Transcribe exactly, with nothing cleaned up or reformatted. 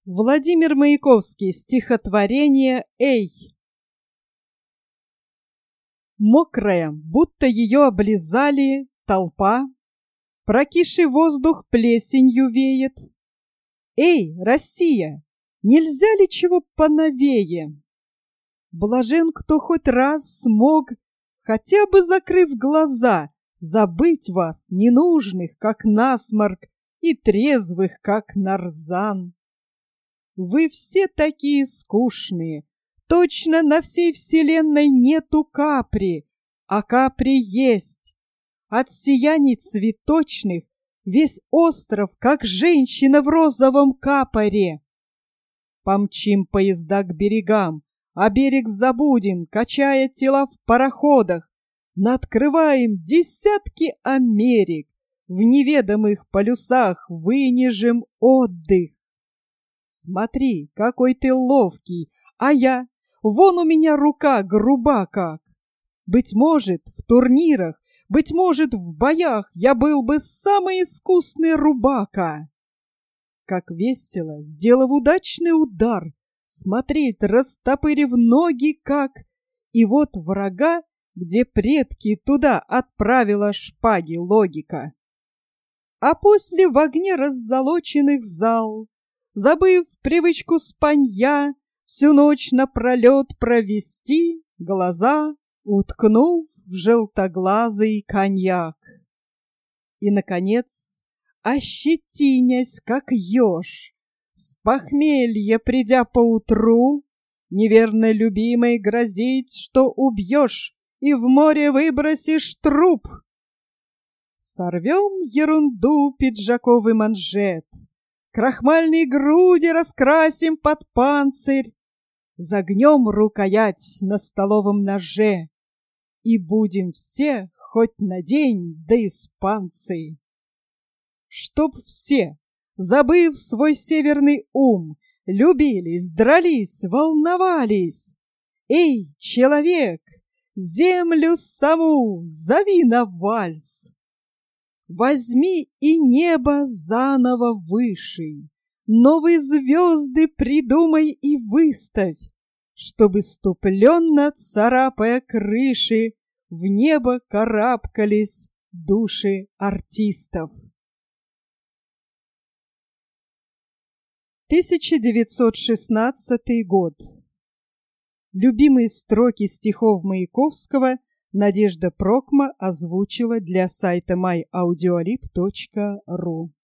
Владимир Маяковский. Стихотворение «Эй». Мокрая, будто ее облизали, толпа, прокисший воздух плесенью веет. Эй, Россия, нельзя ли чего поновее? Блажен, кто хоть раз смог, хотя бы закрыв глаза, забыть вас, ненужных, как насморк, и трезвых, как нарзан. Вы все такие скучные. Точно на всей вселенной нету капри, а капри есть. От сияний цветочных весь остров, как женщина в розовом капоре. Помчим поезда к берегам, а берег забудем, качая тела в пароходах. Надкрываем десятки Америк, в неведомых полюсах вынижем отдых. Смотри, какой ты ловкий, а я, вон у меня рука груба как. Быть может, в турнирах, быть может, в боях я был бы самый искусный рубака. Как весело, сделав удачный удар, смотреть, растопырив ноги, как. И вот врага, где предки, туда отправила шпаги логика. А после в огне раззолоченных зал, забыв привычку спанья, всю ночь напролет провести, глаза уткнув в желтоглазый коньяк. И, наконец, ощетинясь, как еж, с похмелья придя поутру, неверно любимой грозить, что убьешь и в море выбросишь труп. Сорвем ерунду пиджаковый манжет, крахмальные груди раскрасим под панцирь, загнем рукоять на столовом ноже и будем все хоть на день да испанцы. Чтоб все, забыв свой северный ум, любились, дрались, волновались. Эй, человек, землю саму зови на вальс. Возьми и небо заново выше, новые звезды придумай и выставь, чтобы, ступленно царапая крыши, в небо карабкались души артистов. тысяча девятьсот шестнадцатый год. Любимые строки стихов Маяковского Надежда Прокма озвучила для сайта май аудиолиб точка ру.